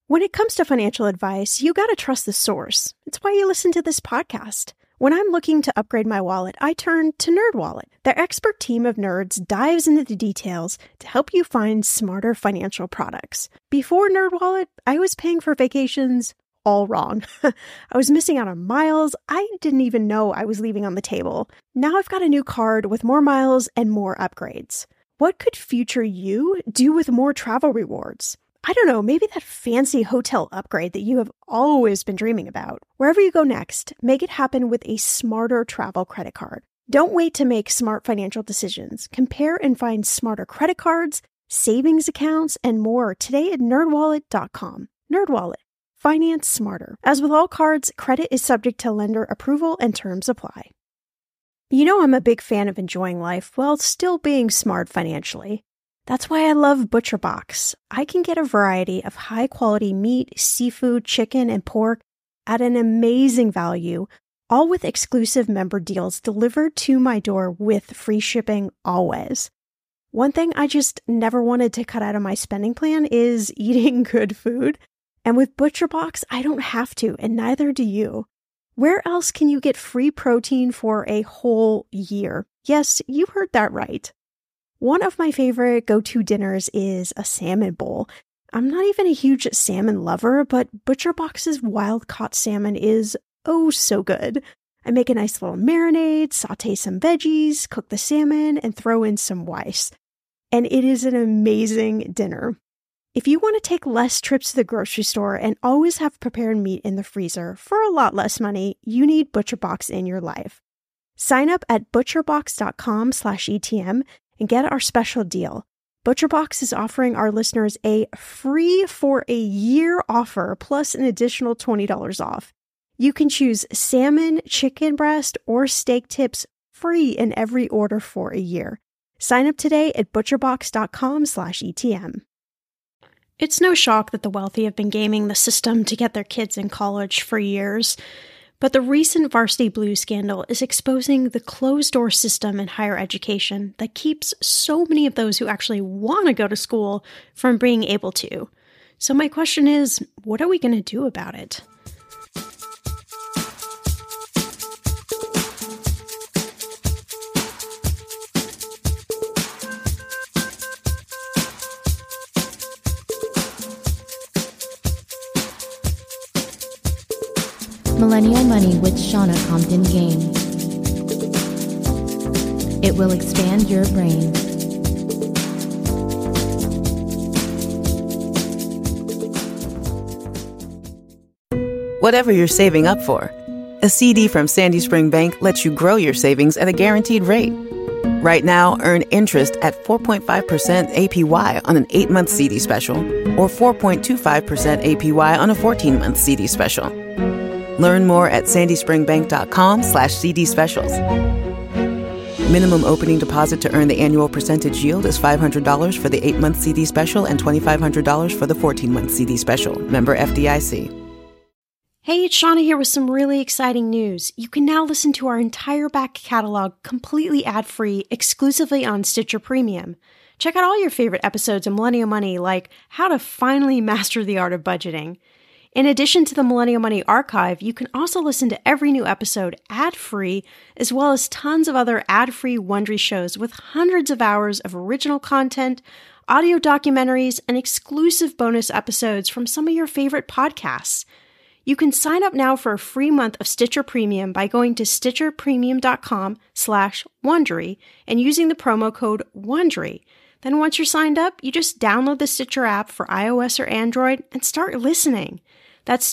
When it comes to financial advice, you gotta trust the source. It's why you listen to this podcast. When I'm looking to upgrade my wallet, I turn to NerdWallet. Their expert team of nerds dives into the details to help you find smarter financial products. Before NerdWallet, I was paying for vacations all wrong. I was missing out on miles I didn't even know I was leaving on the table. Now I've got a new card with more miles and more upgrades. What could future you do with more travel rewards? I don't know, maybe that fancy hotel upgrade that you have always been dreaming about. Wherever you go next, make it happen with a smarter travel credit card. Don't wait to make smart financial decisions. Compare and find smarter credit cards, savings accounts, and more today at nerdwallet.com. NerdWallet. Finance smarter. As with all cards, credit is subject to lender approval and terms apply. You know I'm a big fan of enjoying life while still being smart financially. That's why I love ButcherBox. I can get a variety of high-quality meat, seafood, chicken, and pork at an amazing value, all with exclusive member deals delivered to my door with free shipping always. One thing I just never wanted to cut out of my spending plan is eating good food. And with ButcherBox, I don't have to, and neither do you. Where else can you get free protein for a whole year? Yes, you heard that right. One of my favorite go-to dinners is a salmon bowl. I'm not even a huge salmon lover, but ButcherBox's wild-caught salmon is oh so good. I make a nice little marinade, saute some veggies, cook the salmon, and throw in some rice. And it is an amazing dinner. If you want to take less trips to the grocery store and always have prepared meat in the freezer for a lot less money, you need ButcherBox in your life. Sign up at butcherbox.com/ETM and get our special deal. ButcherBox is offering our listeners a free for a year offer plus an additional $20 off. You can choose salmon, chicken breast, or steak tips free in every order for a year. Sign up today at butcherbox.com/ETM. It's no shock that the wealthy have been gaming the system to get their kids in college for years. But the recent Varsity Blues scandal is exposing the closed-door system in higher education that keeps so many of those who actually want to go to school from being able to. So my question is, what are we going to do about it? Millennial Money with Shauna Compton Game. It will expand your brain. Whatever you're saving up for, a CD from Sandy Spring Bank lets you grow your savings at a guaranteed rate. Right now, earn interest at 4.5% APY on an 8-month CD special or 4.25% APY on a 14-month CD special. Learn more at sandyspringbank.com/CD specials. Minimum opening deposit to earn the annual percentage yield is $500 for the 8-month CD special and $2,500 for the 14-month CD special. Member FDIC. Hey, it's Shauna here with some really exciting news. You can now listen to our entire back catalog completely ad-free, exclusively on Stitcher Premium. Check out all your favorite episodes of Millennial Money, like How to Finally Master the Art of Budgeting. In addition to the Millennial Money archive, you can also listen to every new episode ad-free, as well as tons of other ad-free Wondery shows with hundreds of hours of original content, audio documentaries, and exclusive bonus episodes from some of your favorite podcasts. You can sign up now for a free month of Stitcher Premium by going to stitcherpremium.com/Wondery and using the promo code Wondery. Then once you're signed up, you just download the Stitcher app for iOS or Android and start listening. That's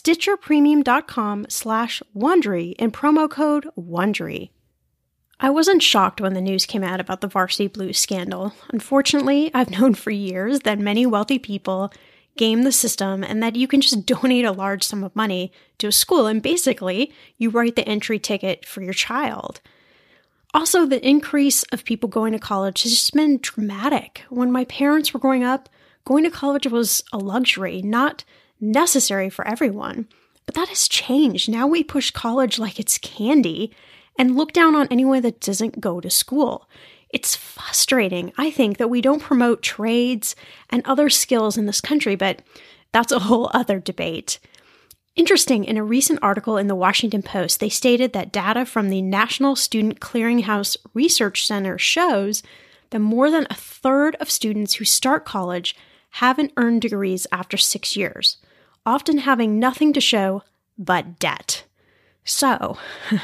stitcherpremium.com/Wondery and promo code Wondery. I wasn't shocked when the news came out about the Varsity Blues scandal. Unfortunately, I've known for years that many wealthy people game the system and that you can just donate a large sum of money to a school and basically you write the entry ticket for your child. Also, the increase of people going to college has just been dramatic. When my parents were growing up, going to college was a luxury, not necessary for everyone. But that has changed. Now we push college like it's candy and look down on anyone that doesn't go to school. It's frustrating, I think, that we don't promote trades and other skills in this country, but that's a whole other debate. Interesting, in a recent article in the Washington Post, they stated that data from the National Student Clearinghouse Research Center shows that more than a third of students who start college haven't earned degrees after 6 years, often having nothing to show but debt. So,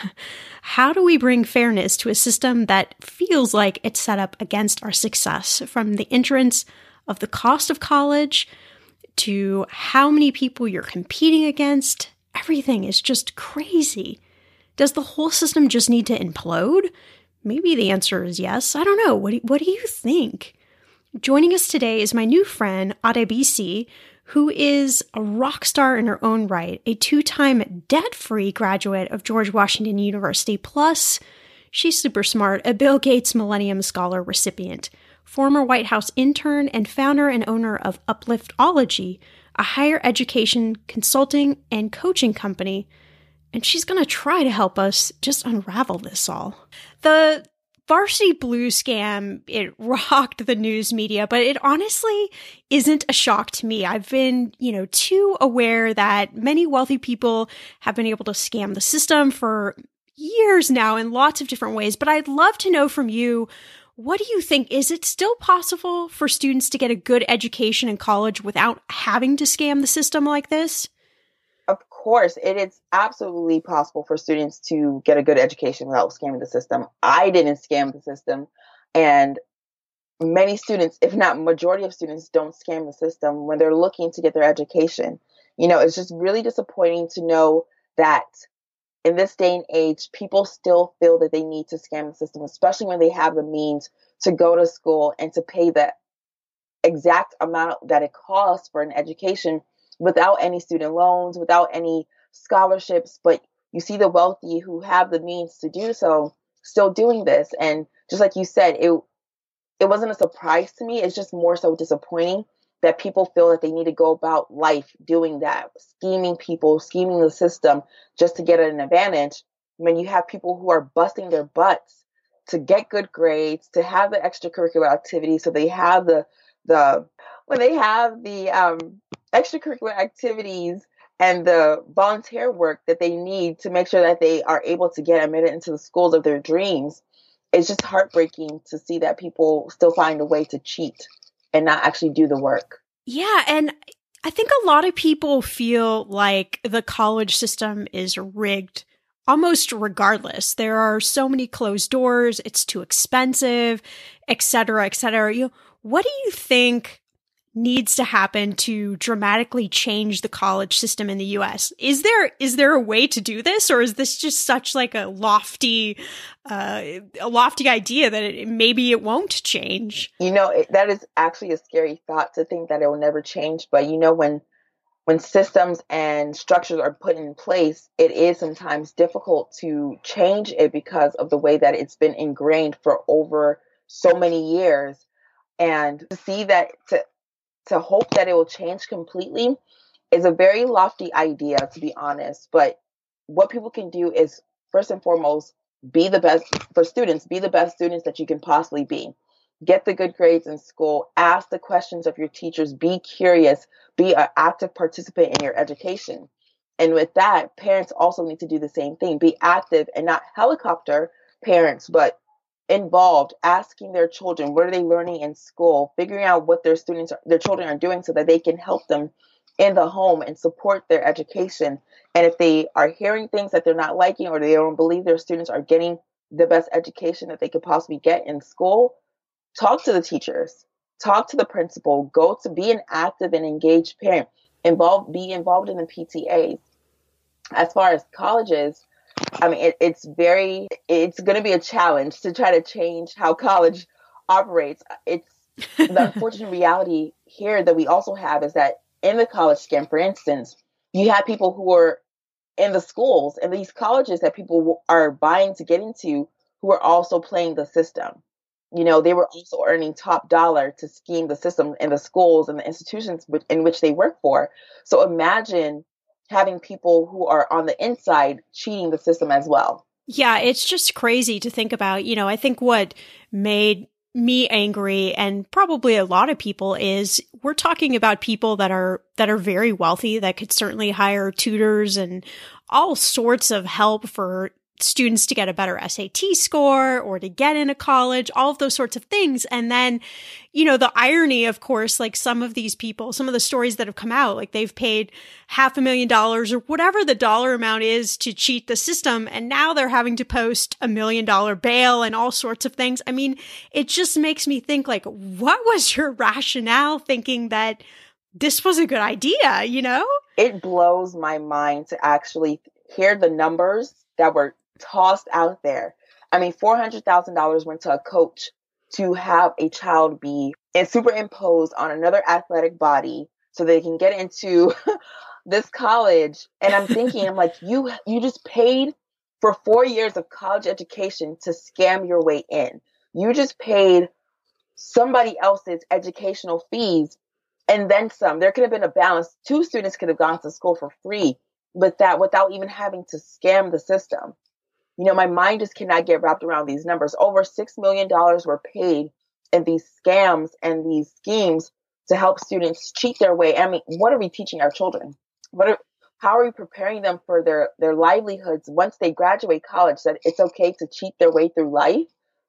how do we bring fairness to a system that feels like it's set up against our success, from the entrance of the cost of college to how many people you're competing against? Everything is just crazy. Does the whole system just need to implode? Maybe the answer is yes. I don't know. What do you think? Joining us today is my new friend, Adebisi, who is a rock star in her own right, a 2-time debt-free graduate of George Washington University, plus she's super smart, a Bill Gates Millennium Scholar recipient, former White House intern, and founder and owner of Upliftology, a higher education consulting and coaching company. And she's going to try to help us just unravel this all. The Varsity Blues scam, it rocked the news media, but it honestly isn't a shock to me. I've been, too aware that many wealthy people have been able to scam the system for years now in lots of different ways. But I'd love to know from you, what do you think? Is it still possible for students to get a good education in college without having to scam the system like this? Of course, it is absolutely possible for students to get a good education without scamming the system. I didn't scam the system, and many students, if not majority of students, don't scam the system when they're looking to get their education. It's just really disappointing to know that in this day and age, people still feel that they need to scam the system, especially when they have the means to go to school and to pay the exact amount that it costs for an education without any student loans, without any scholarships. But you see the wealthy who have the means to do so still doing this. And just like you said, it wasn't a surprise to me. It's just more so disappointing that people feel that they need to go about life doing that, scheming people, scheming the system just to get an advantage, when you have people who are busting their butts to get good grades, to have the extracurricular activities. So they have when they have the extracurricular activities and the volunteer work that they need to make sure that they are able to get admitted into the schools of their dreams. It's just heartbreaking to see that people still find a way to cheat and not actually do the work. Yeah, and I think a lot of people feel like the college system is rigged almost regardless. There are so many closed doors, it's too expensive, et cetera, et cetera. What do you think needs to happen to dramatically change the college system in the US? Is there a way to do this, or is this just such like a lofty idea that maybe it won't change? That is actually a scary thought, to think that it will never change. But when systems and structures are put in place, it is sometimes difficult to change it because of the way that it's been ingrained for over so many years. And to see that, to hope that it will change completely is a very lofty idea, to be honest. But what people can do is, first and foremost, be the best students that you can possibly be. Get the good grades in school, ask the questions of your teachers, be curious, be an active participant in your education. And with that, parents also need to do the same thing. Be active and not helicopter parents, but involved, asking their children, what are they learning in school, figuring out what their children are doing so that they can help them in the home and support their education. And if they are hearing things that they're not liking, or they don't believe their students are getting the best education that they could possibly get in school, talk to the teachers, talk to the principal, go to be an active and engaged parent, be involved in the PTAs. As far as colleges, I mean, it's going to be a challenge to try to change how college operates. It's the unfortunate reality here that we also have is that in the college scam, for instance, you have people who are in the schools and these colleges that people are buying to get into who are also playing the system. They were also earning top dollar to scheme the system in the schools and the institutions in which they work for. So imagine having people who are on the inside cheating the system as well. Yeah, it's just crazy to think about. I think what made me angry, and probably a lot of people, is we're talking about people that are very wealthy, that could certainly hire tutors and all sorts of help for students to get a better SAT score or to get into college, all of those sorts of things. And then, the irony, of course, like some of these people, some of the stories that have come out, like they've paid $500,000 or whatever the dollar amount is to cheat the system. And now they're having to post $1 million bail and all sorts of things. I mean, it just makes me think, like, what was your rationale thinking that this was a good idea, It blows my mind to actually hear the numbers that were tossed out there. I mean, $400,000 went to a coach to have a child be superimposed on another athletic body so they can get into this college. And I'm thinking, I'm like, you just paid for 4 years of college education to scam your way in. You just paid somebody else's educational fees and then some. There could have been a balance. 2 students could have gone to school for free, but that without even having to scam the system. My mind just cannot get wrapped around these numbers. Over $6 million were paid in these scams and these schemes to help students cheat their way. I mean, what are we teaching our children? How are we preparing them for their livelihoods once they graduate college, that it's okay to cheat their way through life?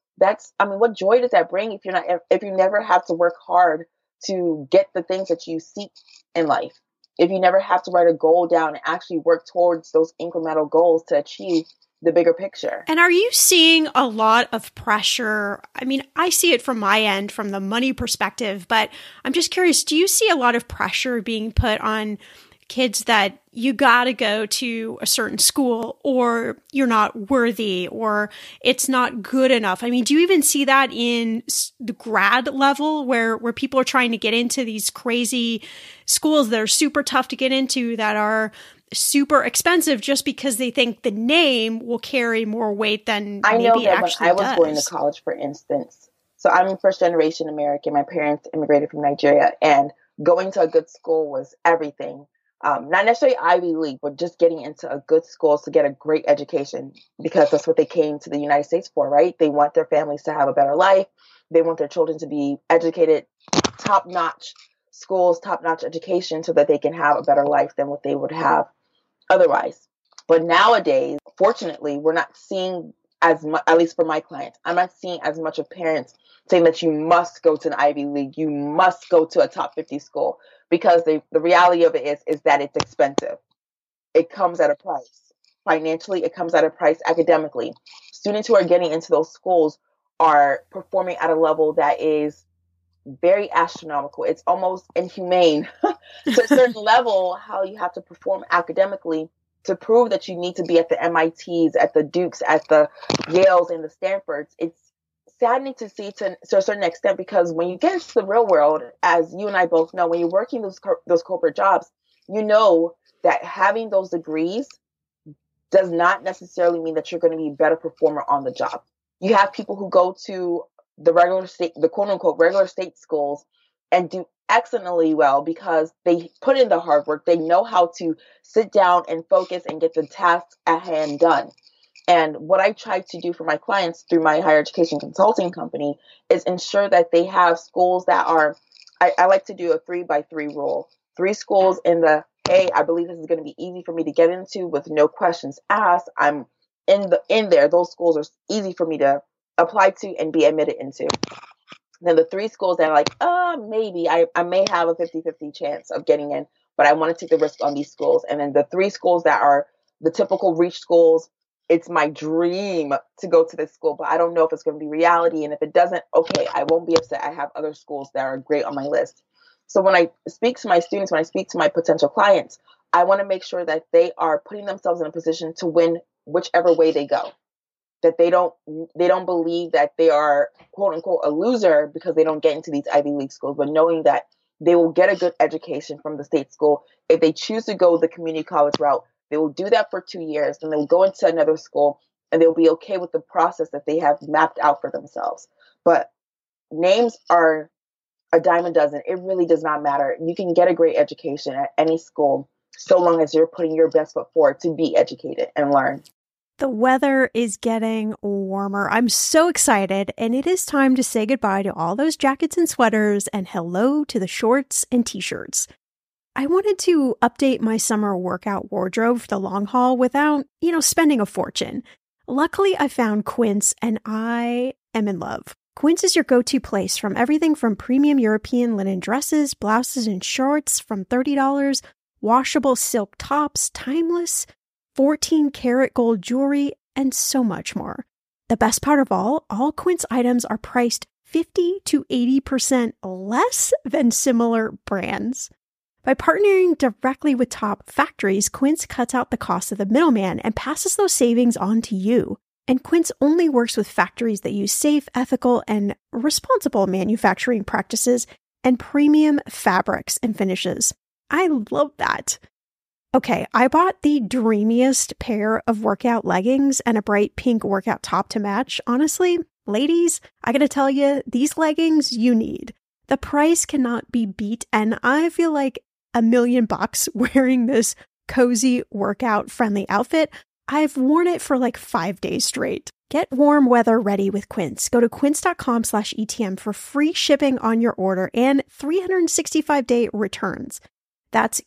What joy does that bring if you never have to work hard to get the things that you seek in life? If you never have to write a goal down and actually work towards those incremental goals to achieve the bigger picture. And are you seeing a lot of pressure? I mean, I see it from my end, from the money perspective, but I'm just curious, do you see a lot of pressure being put on kids that you got to go to a certain school, or you're not worthy, or it's not good enough? I mean, do you even see that in the grad level where people are trying to get into these crazy schools that are super tough to get into, that are super expensive, just because they think the name will carry more weight than maybe it actually does? When I was going to college, for instance, so I'm first generation American. My parents immigrated from Nigeria, and going to a good school was everything. Not necessarily Ivy League, but just getting into a good school to get a great education, because that's what they came to the United States for, right? They want their families to have a better life. They want their children to be educated, top-notch schools, top-notch education, so that they can have a better life than what they would have otherwise. But nowadays, fortunately, we're not seeing as much, at least for my clients, I'm not seeing as much of parents saying that you must go to an Ivy League, you must go to a top 50 school, because the reality of it is that it's expensive. It comes at a price. Financially, it comes at a price. Academically, students who are getting into those schools are performing at a level that is very astronomical. It's almost inhumane to a certain level how you have to perform academically to prove that you need to be at the MITs, at the Dukes, at the Yales and the Stanfords. It's saddening to see to a certain extent, because when you get into the real world, as you and I both know, when you're working those corporate jobs, you know that having those degrees does not necessarily mean that you're going to be a better performer on the job. You have people who go to the quote unquote regular state schools and do excellently well because they put in the hard work. They know how to sit down and focus and get the tasks at hand done. And what I try to do for my clients through my higher education consulting company is ensure that they have schools that are, I like to do a 3x3 rule. 3 schools in the, hey, I believe this is going to be easy for me to get into with no questions asked. I'm in there. Those schools are easy for me to apply to and be admitted into. Then the 3 schools that are like, maybe I may have a 50-50 chance of getting in, but I want to take the risk on these schools. And then the 3 schools that are the typical reach schools, it's my dream to go to this school, but I don't know if it's going to be reality. And if it doesn't, okay, I won't be upset. I have other schools that are great on my list. So when I speak to my students, when I speak to my potential clients, I want to make sure that they are putting themselves in a position to win whichever way they go. That they don't believe that they are quote unquote a loser because they don't get into these Ivy League schools, but knowing that they will get a good education from the state school. If they choose to go the community college route, they will do that for 2 years, then they'll go into another school and they'll be okay with the process that they have mapped out for themselves. But names are a dime a dozen. It really does not matter. You can get a great education at any school so long as you're putting your best foot forward to be educated and learn. The weather is getting warmer. I'm so excited, and it is time to say goodbye to all those jackets and sweaters and hello to the shorts and t-shirts. I wanted to update my summer workout wardrobe for the long haul without, spending a fortune. Luckily, I found Quince, and I am in love. Quince is your go-to place from everything from premium European linen dresses, blouses, and shorts from $30, washable silk tops, timeless 14-karat gold jewelry, and so much more. The best part of all Quince items are priced 50 to 80% less than similar brands. By partnering directly with top factories, Quince cuts out the cost of the middleman and passes those savings on to you. And Quince only works with factories that use safe, ethical, and responsible manufacturing practices and premium fabrics and finishes. I love that. Okay, I bought the dreamiest pair of workout leggings and a bright pink workout top to match. Honestly, ladies, I gotta tell you, these leggings you need. The price cannot be beat, and I feel like $1 million wearing this cozy workout-friendly outfit. I've worn it for like 5 days straight. Get warm weather ready with Quince. Go to quince.com/ETM for free shipping on your order and 365-day returns. That's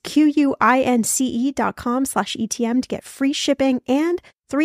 QUINCE.com/ETM to get free shipping and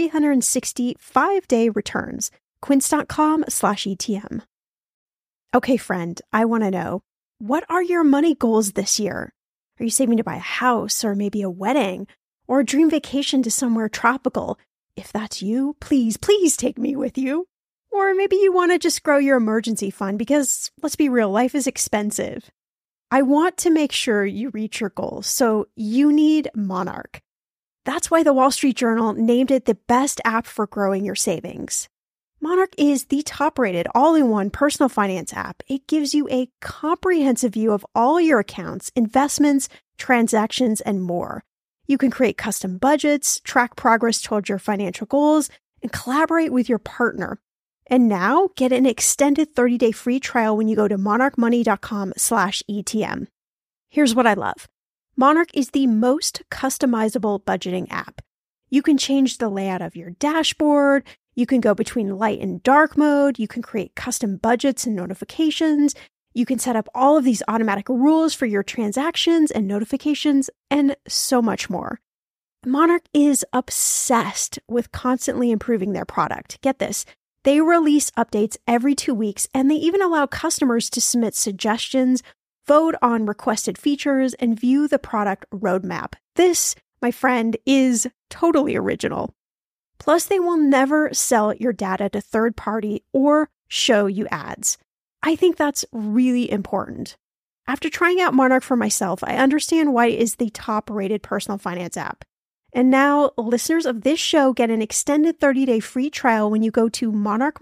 365-day returns. Quince.com/ETM. Okay, friend, I want to know, what are your money goals this year? Are you saving to buy a house or maybe a wedding or a dream vacation to somewhere tropical? If that's you, please take me with you. Or maybe you want to just grow your emergency fund because, let's be real, life is expensive. I want to make sure you reach your goals, so you need Monarch. That's why the Wall Street Journal named it the best app for growing your savings. Monarch is the top-rated all-in-one personal finance app. It gives you a comprehensive view of all your accounts, investments, transactions, and more. You can create custom budgets, track progress towards your financial goals, and collaborate with your partner. And now, get an extended 30-day free trial when you go to monarchmoney.com/ETM. Here's what I love. Monarch is the most customizable budgeting app. You can change the layout of your dashboard. You can go between light and dark mode. You can create custom budgets and notifications. You can set up all of these automatic rules for your transactions and notifications, and so much more. Monarch is obsessed with constantly improving their product. Get this. They release updates every 2 weeks, and they even allow customers to submit suggestions, vote on requested features, and view the product roadmap. This, my friend, is totally original. Plus, they will never sell your data to third party or show you ads. I think that's really important. After trying out Monarch for myself, I understand why it is the top-rated personal finance app. And now, listeners of this show get an extended 30-day free trial when you go to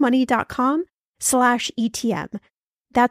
monarchmoney.com/ETM. That's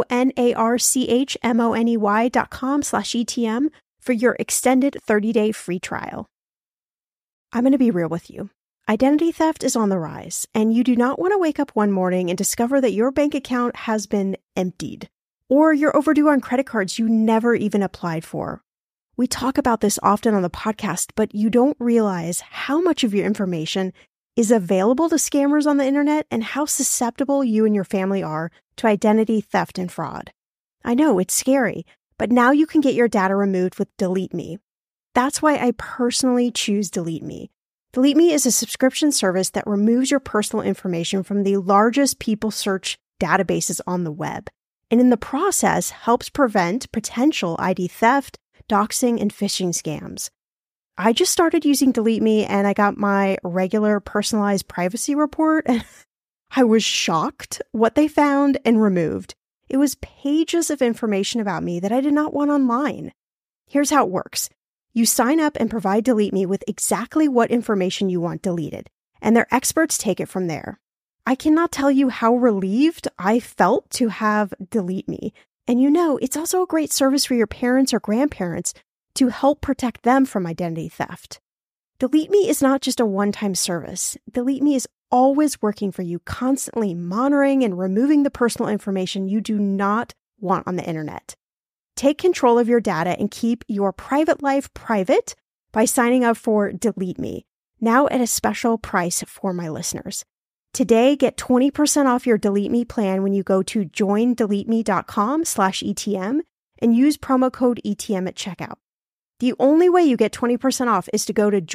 monarchmoney.com/ETM for your extended 30-day free trial. I'm going to be real with you. Identity theft is on the rise, and you do not want to wake up one morning and discover that your bank account has been emptied, or you're overdue on credit cards you never even applied for. We talk about this often on the podcast, but you don't realize how much of your information is available to scammers on the internet and how susceptible you and your family are to identity theft and fraud. I know, it's scary, but now you can get your data removed with Delete Me. That's why I personally choose Delete Me. Delete Me is a subscription service that removes your personal information from the largest people search databases on the web, and in the process helps prevent potential ID theft, doxing, and phishing scams. I just started using Delete Me and I got my regular personalized privacy report and I was shocked what they found and removed. It was pages of information about me that I did not want online. Here's how it works. You sign up and provide Delete Me with exactly what information you want deleted, and their experts take it from there. I cannot tell you how relieved I felt to have Delete Me. And it's also a great service for your parents or grandparents to help protect them from identity theft. Delete Me is not just a one-time service. Delete Me is always working for you, constantly monitoring and removing the personal information you do not want on the internet. Take control of your data and keep your private life private by signing up for Delete Me. now at a special price for my listeners. Today, get 20% off your Delete Me plan when you go to joindeleteme.com/ETM and use promo code ETM at checkout. The only way you get 20% off is to go to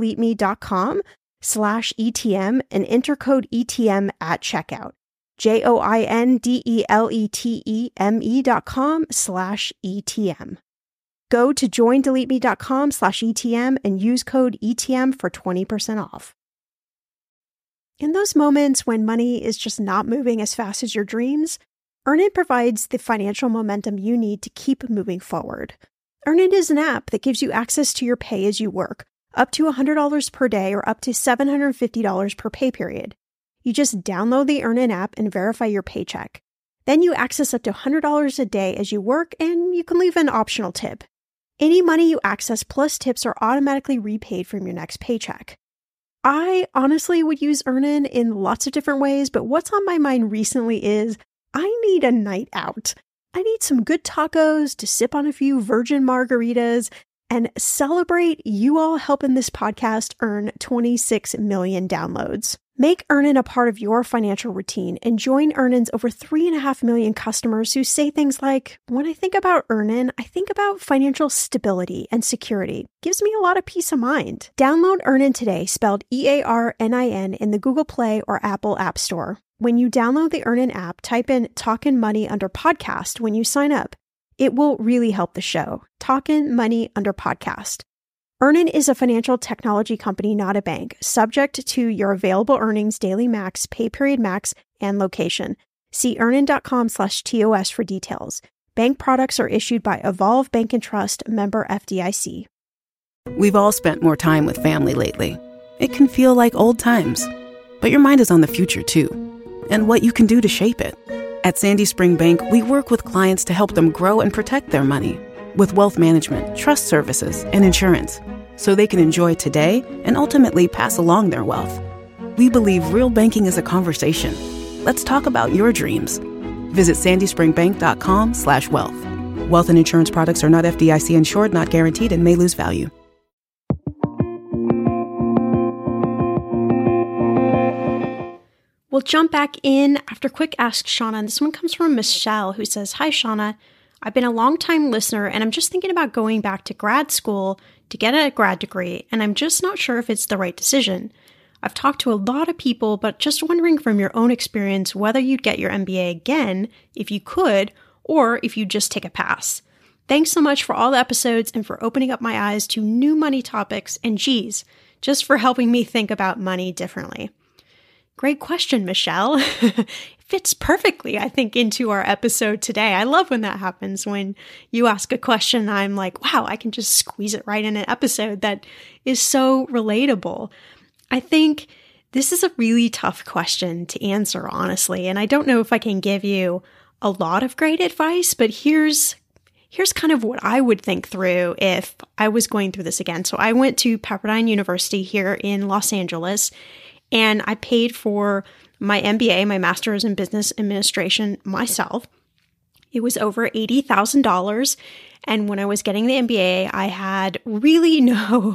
joindeleteme.com/ETM and enter code ETM at checkout. joindeleteme.com/ETM. Go to joindeleteme.com/ETM and use code ETM for 20% off. In those moments when money is just not moving as fast as your dreams, Earnin provides the financial momentum you need to keep moving forward. Earnin is an app that gives you access to your pay as you work, up to $100 per day or up to $750 per pay period. You just download the Earnin app and verify your paycheck. Then you access up to $100 a day as you work, and you can leave an optional tip. Any money you access plus tips are automatically repaid from your next paycheck. I honestly would use Earnin in lots of different ways, but what's on my mind recently is I need a night out. I need some good tacos to sip on a few virgin margaritas and celebrate you all helping this podcast earn 26 million downloads. Make Earnin a part of your financial routine and join Earnin's over 3.5 million customers who say things like, when I think about Earnin, I think about financial stability and security. Gives me a lot of peace of mind. Download Earnin today, spelled EARNIN, in the Google Play or Apple App Store. When you download the Earnin app, type in Talkin' Money under podcast when you sign up. It will really help the show. Talkin' Money under podcast. Earnin is a financial technology company, not a bank, subject to your available earnings, daily max, pay period max, and location. See earnin.com/TOS for details. Bank products are issued by Evolve Bank and Trust, member FDIC. We've all spent more time with family lately. It can feel like old times, but your mind is on the future too, and what you can do to shape it. At Sandy Spring Bank, we work with clients to help them grow and protect their money with wealth management, trust services, and insurance, so they can enjoy today and ultimately pass along their wealth. We believe real banking is a conversation. Let's talk about your dreams. Visit sandyspringbank.com/wealth. Wealth and insurance products are not FDIC insured, not guaranteed, and may lose value. We'll jump back in after quick Ask Shauna, and this one comes from Michelle, who says, "Hi, Shauna. I've been a long-time listener, and I'm just thinking about going back to grad school to get a grad degree, and I'm just not sure if it's the right decision. I've talked to a lot of people, but just wondering from your own experience whether you'd get your MBA again if you could, or if you'd just take a pass. Thanks so much for all the episodes and for opening up my eyes to new money topics, and geez, just for helping me think about money differently." Great question, Michelle. Fits perfectly, I think, into our episode today. I love when that happens, when you ask a question, I'm like, wow, I can just squeeze it right in an episode that is so relatable. I think this is a really tough question to answer, honestly, and I don't know if I can give you a lot of great advice, but here's kind of what I would think through if I was going through this again. So I went to Pepperdine University here in Los Angeles, and I paid for my MBA, my Master's in Business Administration, myself. It was over $80,000. And when I was getting the MBA, I had really no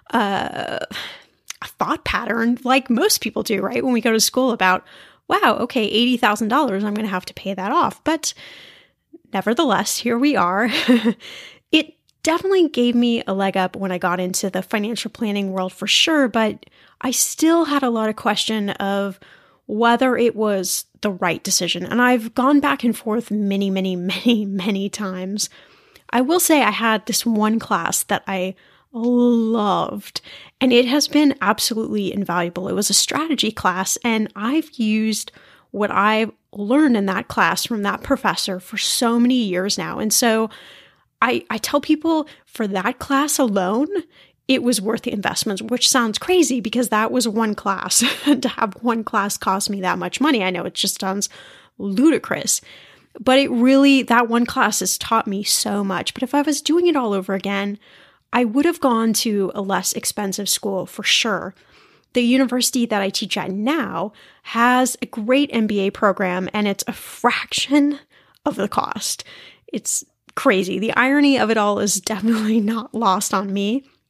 thought pattern like most people do, right? When we go to school about, wow, okay, $80,000, I'm going to have to pay that off. But nevertheless, here we are. It definitely gave me a leg up when I got into the financial planning world for sure, but I still had a lot of question of whether it was the right decision. And I've gone back and forth many times. I will say I had this one class that I loved, and it has been absolutely invaluable. It was a strategy class, and I've used what I've learned in that class from that professor for so many years now. And so I tell people for that class alone, it was worth the investment, which sounds crazy because that was one class. To have one class cost me that much money, I know it just sounds ludicrous, but it really, that one class has taught me so much. But if I was doing it all over again, I would have gone to a less expensive school for sure. The university that I teach at now has a great MBA program, and it's a fraction of the cost. It's crazy. The irony of it all is definitely not lost on me.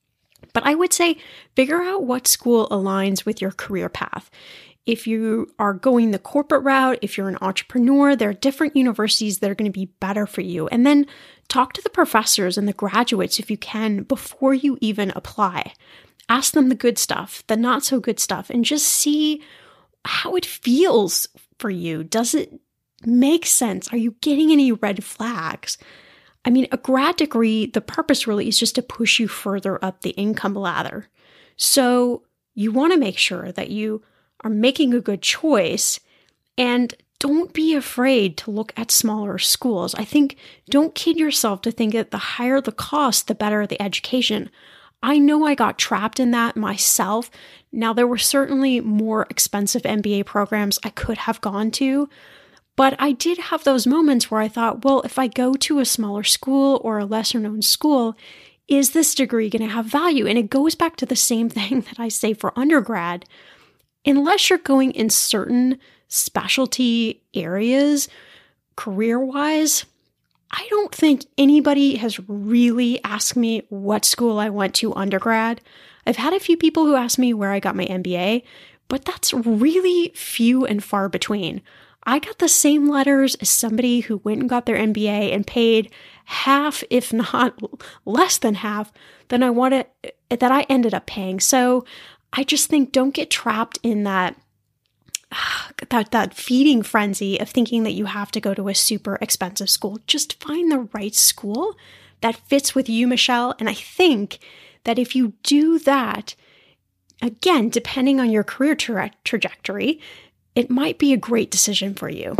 But I would say figure out what school aligns with your career path. If you are going the corporate route, if you're an entrepreneur, there are different universities that are going to be better for you. And then talk to the professors and the graduates if you can before you even apply. Ask them the good stuff, the not so good stuff, and just see how it feels for you. Does it make sense? Are you getting any red flags? I mean, a grad degree, the purpose really is just to push you further up the income ladder. So you want to make sure that you are making a good choice, and don't be afraid to look at smaller schools. I think don't kid yourself to think that the higher the cost, the better the education. I know I got trapped in that myself. Now, there were certainly more expensive MBA programs I could have gone to, but I did have those moments where I thought, well, if I go to a smaller school or a lesser known school, is this degree going to have value? And it goes back to the same thing that I say for undergrad. Unless you're going in certain specialty areas, career-wise, I don't think anybody has really asked me what school I went to undergrad. I've had a few people who asked me where I got my MBA, but that's really few and far between. I got the same letters as somebody who went and got their MBA and paid half, if not less than half, than that I ended up paying. So I just think don't get trapped in that feeding frenzy of thinking that you have to go to a super expensive school. Just find the right school that fits with you, Michelle. And I think that if you do that, again, depending on your career trajectory, it might be a great decision for you.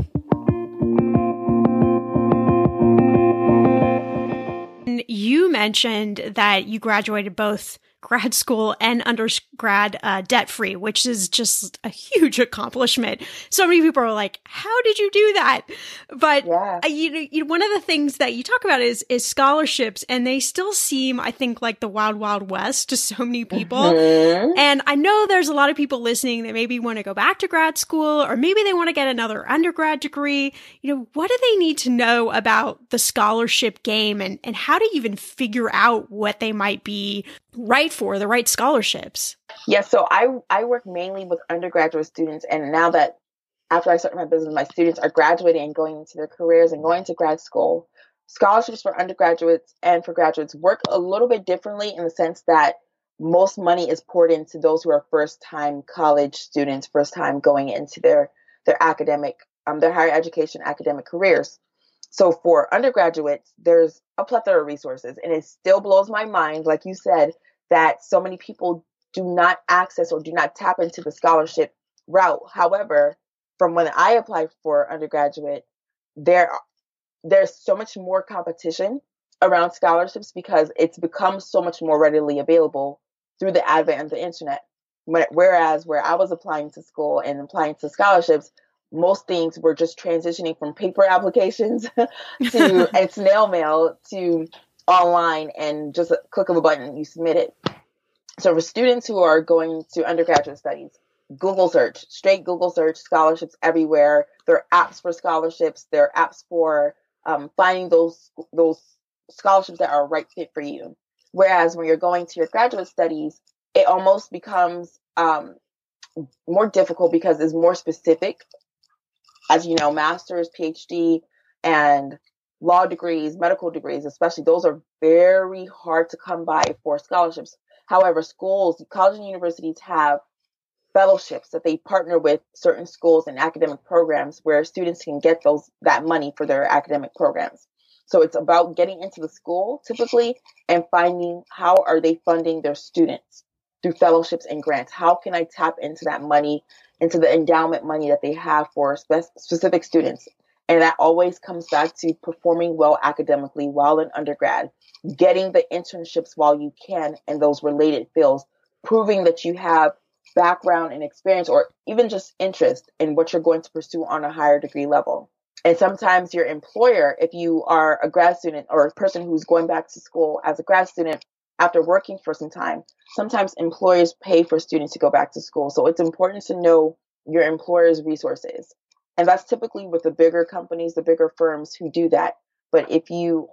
And you mentioned that you graduated both grad school and undergrad debt-free, which is just a huge accomplishment. So many people are like, how did you do that? But one of the things that you talk about is scholarships, and they still seem, I think, like the wild, wild west to so many people. Mm-hmm. And I know there's a lot of people listening that maybe want to go back to grad school, or maybe they want to get another undergrad degree. What do they need to know about the scholarship game, and how to even figure out what they might be right for, the right scholarships? Yeah, so I work mainly with undergraduate students, and now that after I started my business, my students are graduating and going into their careers and going to grad school. Scholarships for undergraduates and for graduates work a little bit differently in the sense that most money is poured into those who are first-time college students, first time going into their academic, their higher education academic careers. So for undergraduates, there's a plethora of resources, and it still blows my mind, like you said, that so many people do not access or do not tap into the scholarship route. However, from when I applied for undergraduate, there's so much more competition around scholarships because it's become so much more readily available through the advent of the internet. Whereas where I was applying to school and applying to scholarships, most things were just transitioning from paper applications to and snail mail to online, and just a click of a button, you submit it. So for students who are going to undergraduate studies, Google search, straight Google search, scholarships everywhere. There are apps for scholarships. There are apps for finding those scholarships that are a right fit for you. Whereas when you're going to your graduate studies, it almost becomes more difficult because it's more specific. As you know, master's, PhD, and law degrees, medical degrees, especially, those are very hard to come by for scholarships. However, schools, colleges and universities have fellowships that they partner with certain schools and academic programs where students can get that money for their academic programs. So it's about getting into the school typically and finding how are they funding their students through fellowships and grants. How can I tap into that money, into the endowment money that they have for specific students? And that always comes back to performing well academically while in undergrad, getting the internships while you can in those related fields, proving that you have background and experience or even just interest in what you're going to pursue on a higher degree level. And sometimes your employer, if you are a grad student or a person who's going back to school as a grad student after working for some time, sometimes employers pay for students to go back to school. So it's important to know your employer's resources. And that's typically with the bigger companies, the bigger firms who do that. But if you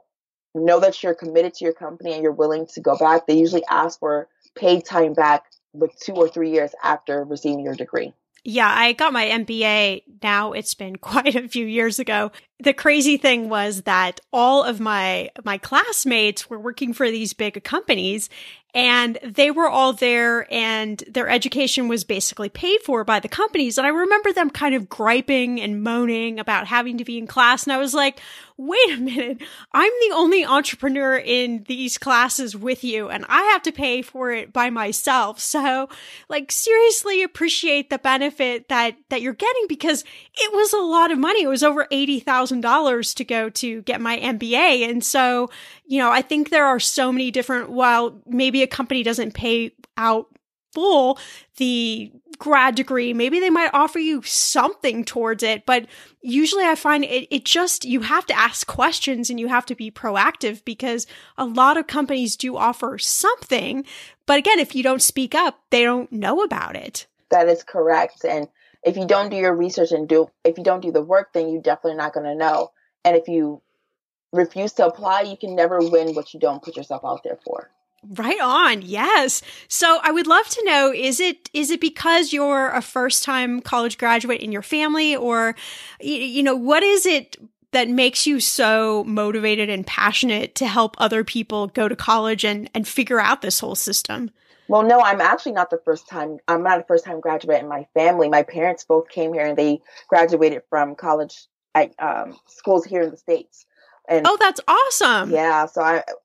know that you're committed to your company and you're willing to go back, they usually ask for paid time back with 2 or 3 years after receiving your degree. Yeah, I got my MBA. Now it's been quite a few years ago. The crazy thing was that all of my classmates were working for these big companies, and they were all there, and their education was basically paid for by the companies. And I remember them kind of griping and moaning about having to be in class. And I was like, wait a minute, I'm the only entrepreneur in these classes with you, and I have to pay for it by myself. So, like, seriously appreciate the benefit that you're getting, because it was a lot of money. It was over $80,000 to go to get my MBA. And so, I think there are so many different, while maybe a company doesn't pay out full the grad degree, maybe they might offer you something towards it. But usually I find it just, you have to ask questions and you have to be proactive, because a lot of companies do offer something. But again, if you don't speak up, they don't know about it. That is correct. And if you don't do your research and if you don't do the work, then you're definitely not going to know. And if you refuse to apply, you can never win what you don't put yourself out there for. Right on. Yes. So I would love to know, is it because you're a first-time college graduate in your family, or, what is it that makes you so motivated and passionate to help other people go to college and figure out this whole system? Well, no, I'm actually not the first time. I'm not a first-time graduate in my family. My parents both came here and they graduated from college at schools here in the States. And oh, that's awesome. Yeah. So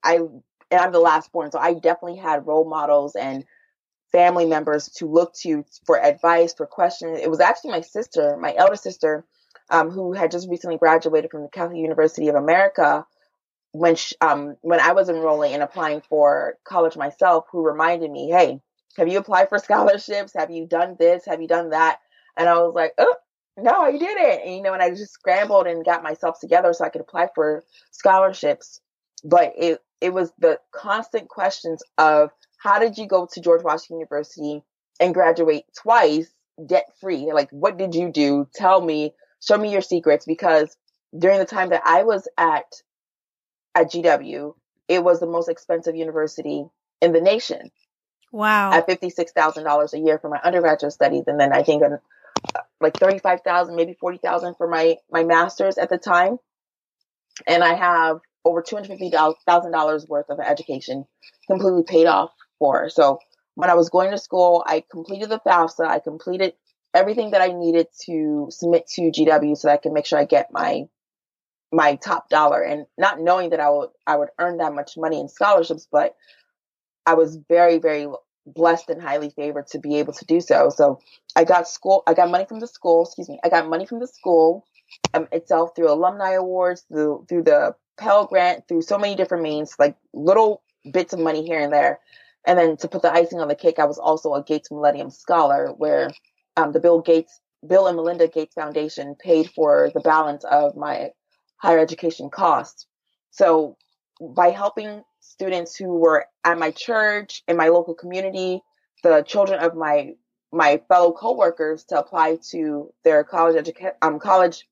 I'm the last born. So I definitely had role models and family members to look to for advice, for questions. It was actually my sister, my elder sister, who had just recently graduated from the Catholic University of America, when I was enrolling and applying for college myself, who reminded me, hey, have you applied for scholarships? Have you done this? Have you done that? And I was like, oh, no, I didn't. And, and I just scrambled and got myself together so I could apply for scholarships. But it was the constant questions of, how did you go to George Washington University and graduate twice debt free? Like, what did you do? Tell me, show me your secrets. Because during the time that I was at GW, it was the most expensive university in the nation. Wow. At $56,000 a year for my undergraduate studies. And then I think like $35,000, maybe $40,000 for my master's at the time. And I have over $250,000 worth of education completely paid off for. So when I was going to school, I completed the FAFSA. I completed everything that I needed to submit to GW so that I could make sure I get my top dollar, and not knowing that I would earn that much money in scholarships, but I was very, very blessed and highly favored to be able to do so. So I got money from the school, I got money from the school itself through alumni awards, through the Pell Grant, through so many different means, like little bits of money here and there. And then to put the icing on the cake, I was also a Gates Millennium Scholar, where the Bill and Melinda Gates Foundation paid for the balance of my higher education costs. So by helping students who were at my church, in my local community, the children of my fellow coworkers, to apply to their their colleges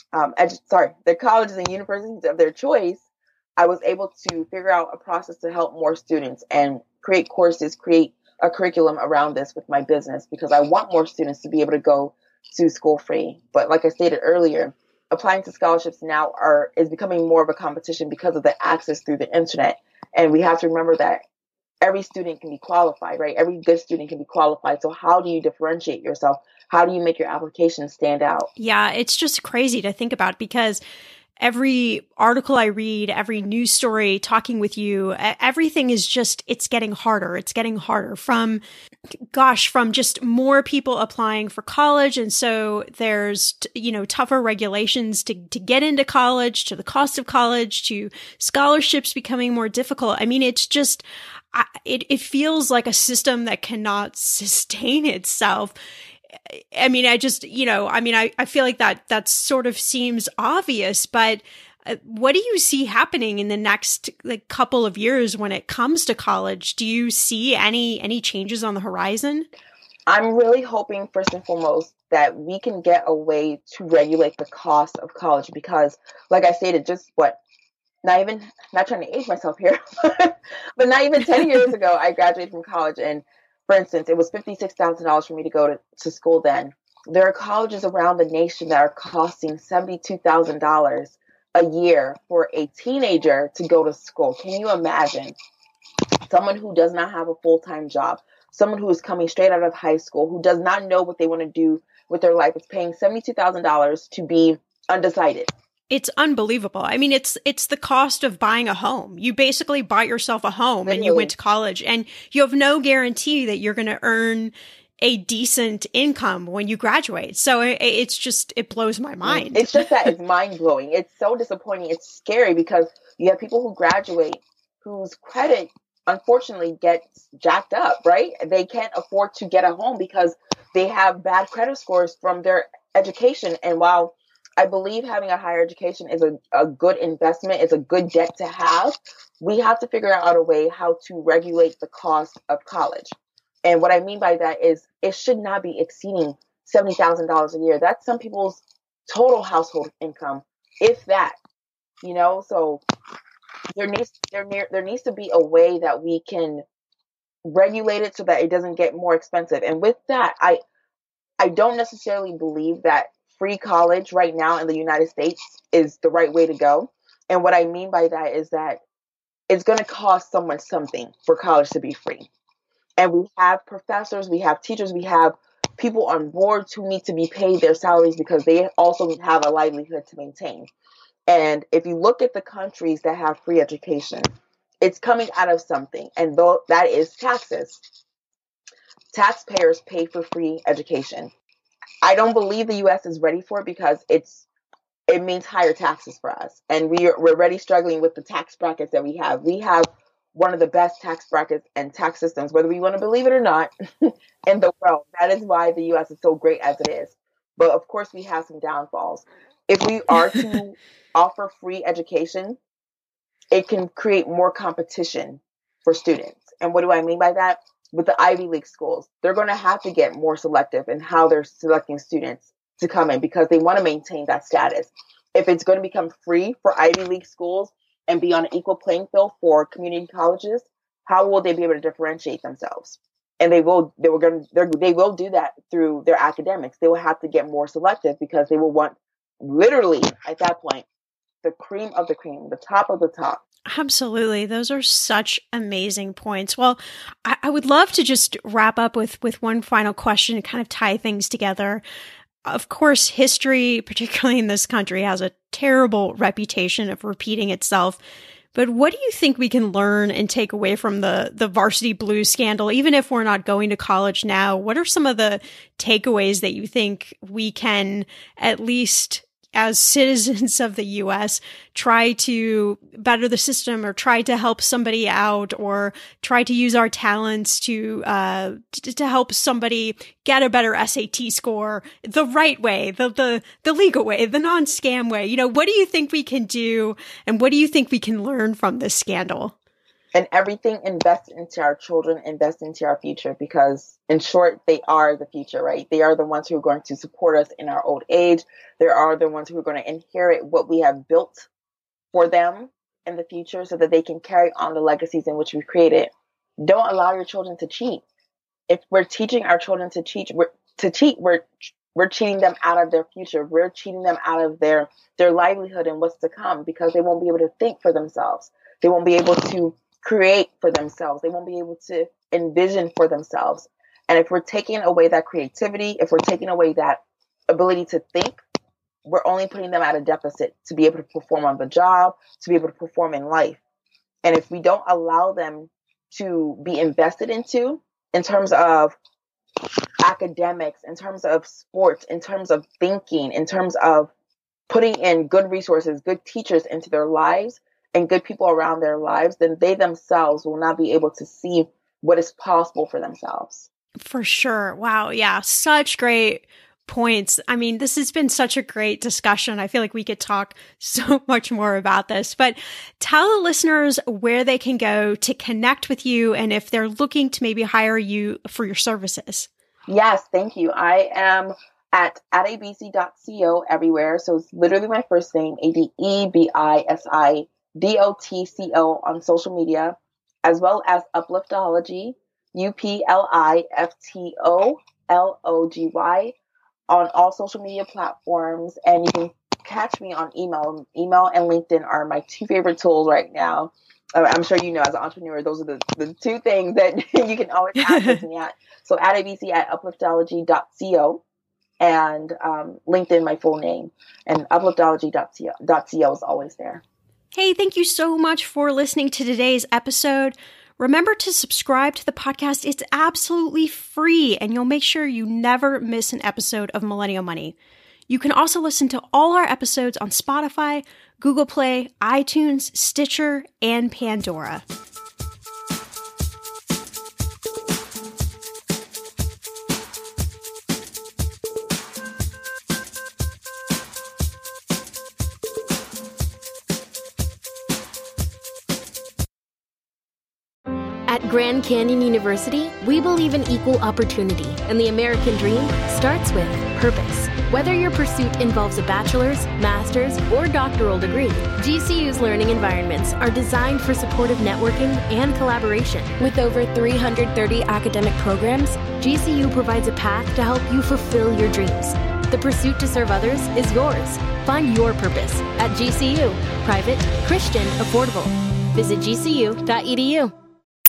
and universities of their choice, I was able to figure out a process to help more students and create courses, create a curriculum around this with my business, because I want more students to be able to go to school free. But like I stated earlier, applying to scholarships now is becoming more of a competition because of the access through the internet. And we have to remember that every student can be qualified, right? Every good student can be qualified. So how do you differentiate yourself? How do you make your application stand out? Yeah, it's just crazy to think about, because every article I read, every news story, talking with you, everything is just, it's getting harder. It's getting harder from just more people applying for college. And so there's, tougher regulations to get into college, to the cost of college, to scholarships becoming more difficult. I mean, it's just, it feels like a system that cannot sustain itself. I mean, I feel like that sort of seems obvious, but what do you see happening in the next couple of years when it comes to college? Do you see any changes on the horizon? I'm really hoping, first and foremost, that we can get a way to regulate the cost of college, because, like I stated, just not trying to age myself here, but not even 10 years ago, I graduated from college. And for instance, it was $56,000 for me to go to school then. There are colleges around the nation that are costing $72,000 a year for a teenager to go to school. Can you imagine? Someone who does not have a full-time job, someone who is coming straight out of high school, who does not know what they want to do with their life, is paying $72,000 to be undecided. It's unbelievable. I mean, it's the cost of buying a home. You basically bought yourself a home and you went to college, and you have no guarantee that you're going to earn a decent income when you graduate. So it blows my mind. It's just that it's mind blowing. It's so disappointing. It's scary because you have people who graduate whose credit unfortunately gets jacked up, right? They can't afford to get a home because they have bad credit scores from their education. And while I believe having a higher education is a good investment, it's a good debt to have, we have to figure out a way how to regulate the cost of college. And what I mean by that is it should not be exceeding $70,000 a year. That's some people's total household income, if that, so there needs to be a way that we can regulate it so that it doesn't get more expensive. And with that, I don't necessarily believe that free college right now in the United States is the right way to go. And what I mean by that is that it's going to cost someone something for college to be free. And we have professors, we have teachers, we have people on boards who need to be paid their salaries because they also have a livelihood to maintain. And if you look at the countries that have free education, it's coming out of something. And though that is taxes. Taxpayers pay for free education. I don't believe the U.S. is ready for it because it means higher taxes for us. And we're already struggling with the tax brackets that we have. We have one of the best tax brackets and tax systems, whether we want to believe it or not, in the world. That is why the U.S. is so great as it is. But of course, we have some downfalls. If we are to offer free education, it can create more competition for students. And what do I mean by that? With the Ivy League schools, they're going to have to get more selective in how they're selecting students to come in because they want to maintain that status. If it's going to become free for Ivy League schools and be on an equal playing field for community colleges, how will they be able to differentiate themselves? And they will do that through their academics. They will have to get more selective because they will want, literally at that point, the cream of the cream, the top of the top. Absolutely. Those are such amazing points. Well, I would love to just wrap up with one final question to kind of tie things together. Of course, history, particularly in this country, has a terrible reputation of repeating itself. But what do you think we can learn and take away from the Varsity Blues scandal? Even if we're not going to college now, what are some of the takeaways that you think we can, at least as citizens of the U.S., try to better the system or try to help somebody out or try to use our talents to help somebody get a better SAT score the right way, the legal way, the non-scam way? What do you think we can do and what do you think we can learn from this scandal? And everything, invest into our children, invest into our future, because in short, they are the future, right? They are the ones who are going to support us in our old age. They are the ones who are going to inherit what we have built for them in the future so that they can carry on the legacies in which we created. Don't allow your children to cheat. If we're teaching our children to cheat, we're cheating them out of their future. We're cheating them out of their livelihood and what's to come because they won't be able to think for themselves. They won't be able to create for themselves. They won't be able to envision for themselves. And if we're taking away that creativity, if we're taking away that ability to think, we're only putting them at a deficit to be able to perform on the job, to be able to perform in life. And if we don't allow them to be invested into, in terms of academics, in terms of sports, in terms of thinking, in terms of putting in good resources, good teachers into their lives, and good people around their lives, then they themselves will not be able to see what is possible for themselves. For sure. Wow. Yeah. Such great points. I mean, this has been such a great discussion. I feel like we could talk so much more about this, but tell the listeners where they can go to connect with you and if they're looking to maybe hire you for your services. Yes. Thank you. I am at abc.co everywhere. So it's literally my first name, ADEBISI. DOTCO on social media, as well as Upliftology, UPLIFTOLOGY on all social media platforms. And you can catch me on email. Email and LinkedIn are my two favorite tools right now. I'm sure you know, as an entrepreneur, those are the two things that you can always access me at. So at ABC at upliftology.co and LinkedIn, my full name, and upliftology.co is always there. Hey, thank you so much for listening to today's episode. Remember to subscribe to the podcast. It's absolutely free, and you'll make sure you never miss an episode of Millennial Money. You can also listen to all our episodes on Spotify, Google Play, iTunes, Stitcher, and Pandora. At Grand Canyon University, we believe in equal opportunity, and the American dream starts with purpose. Whether your pursuit involves a bachelor's, master's, or doctoral degree, GCU's learning environments are designed for supportive networking and collaboration. With over 330 academic programs, GCU provides a path to help you fulfill your dreams. The pursuit to serve others is yours. Find your purpose at GCU. Private, Christian, affordable. Visit gcu.edu.